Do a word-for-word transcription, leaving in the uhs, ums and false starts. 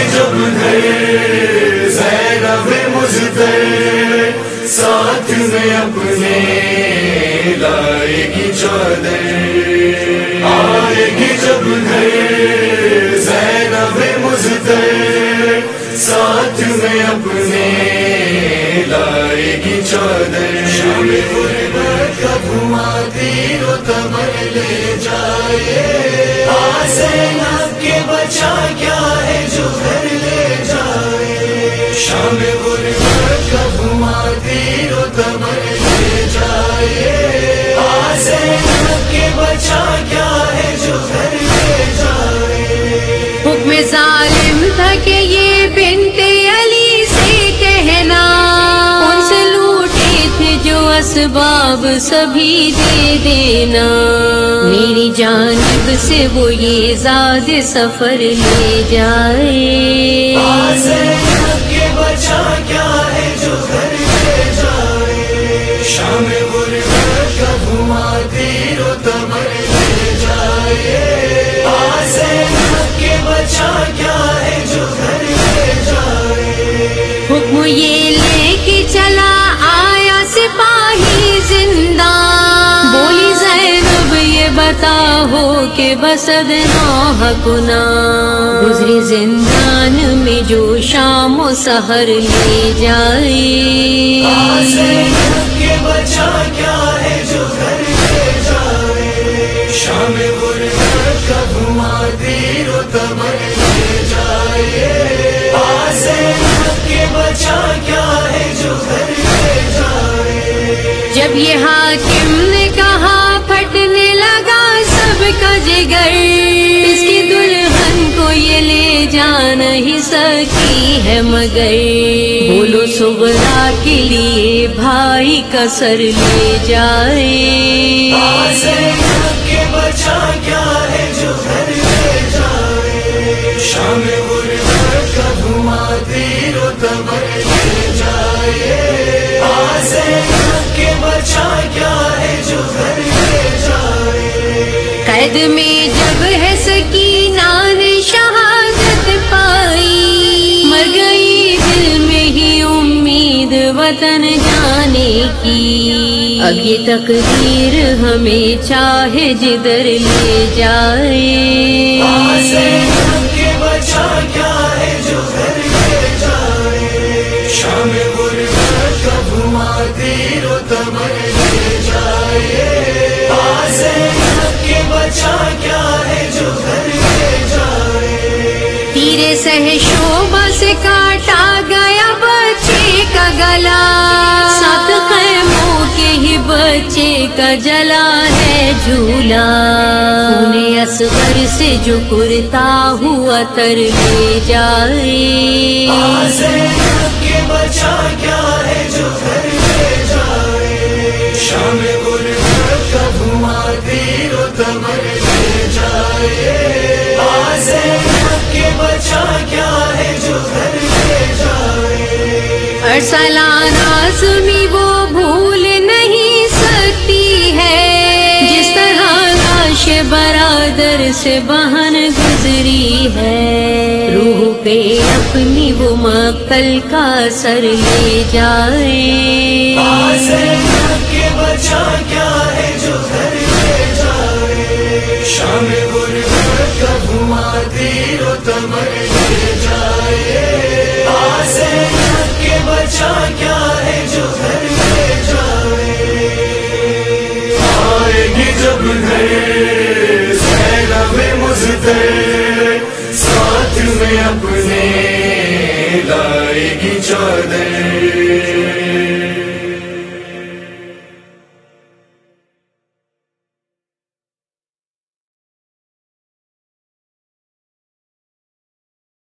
جب گھر زینب مزدر ساتھ میں اپنے لائے گی چادر، آئے گی جب گھر زینب مزدر ساتھ میں اپنے لائے گی چادر، شام غربت کا دھواں تیر و تمر لے جائے، زینب کے بچا کیا ہے جو گھر لے جائے، شام غربت کا دھواں تیر و تمر لے جائے، زینب کے بچا کیا ہے جو گھر لے جائے۔ حکم ظالم تھا کہ یہ بنت علی سے کہنا، ان سے لوٹے تھے جو اسباب سبھی دے دینا، میری جانب سے وہ یہ زاد سفر لے جائے، زینب کے بچا کیا ہے جو گھر لے جائے، شام غربت کا دھواں تیر و تمر لے جائے، زینب کے بچا کیا ہے جو گھر لے جائے۔ حکم یہ لے کے چلا آیا سپاہی زندہ، بولی زینب یہ بتا ہو کہ بسد نوح کنا، گزری زندان میں جو شام و سحر لے جائے، زینب کے بچا کیا ہے جو گھر لے جائے، شام غربت کا دھواں تیر و تمر لے جائے، زینب کے بچا کیا ہے جو گھر لے جائے۔ جب یہ حاکم نے کہا پھٹنے لگا سب کا جگر، اس کی دلہن کو یہ لے جا نہیں سکی ہے مگر، بولو صغرا کے لیے بھائی کا سر لے جائے، زینب کے بچا کیا ہے جو گھر لے جائے، شام غربت کا دھواں تیر و تمر لے جائے، زینب کے بچا کیا ہے جو گھر لے جائے۔ قید میں جب ہے سکینہ نے شہادت پائی، مر گئی دل میں ہی امید وطن جانے کی، اب یہ تقدیر ہمیں چاہے جدھر لے جائے، زینب کے بچا کیا ہے جو گھر لے جائے، شام غربت کا دھواں تیر و تمر لے جائے، زینب کے بچا کیا ہے جو گھر لے جائے۔ تیرے سہ شعبہ سے کاٹا گیا بچے کا گلا، سات خیموں کے ہی بچے کا جلا ہے جھولا، انہیں اصغر سے جو کرتا ہوا تر لے جائے، زینب کے بچا کیا ہے جو گھر لے جائے، شام غربت کا دھواں تیر و تمر لے جائے، زینب کے بچا کیا ہے جو گھر لے جائے۔ ارسلانہ سنی وہ بھول نہیں سکتی ہے، جس طرح لاش برادر سے بہن گزری ہے، روح پہ اپنی وہ مقتل کا سر لے جائے، زینب کے بچا کیا ہے جو گھر لے جائے، شام غربت کا دھواں تیر و تمر لے جائے، زینب کے بچا کیا ہے جو گھر لے جائے۔ آئے گی جب گھر زینب مزدر ساتھ میں اپنے لائے گی چادر،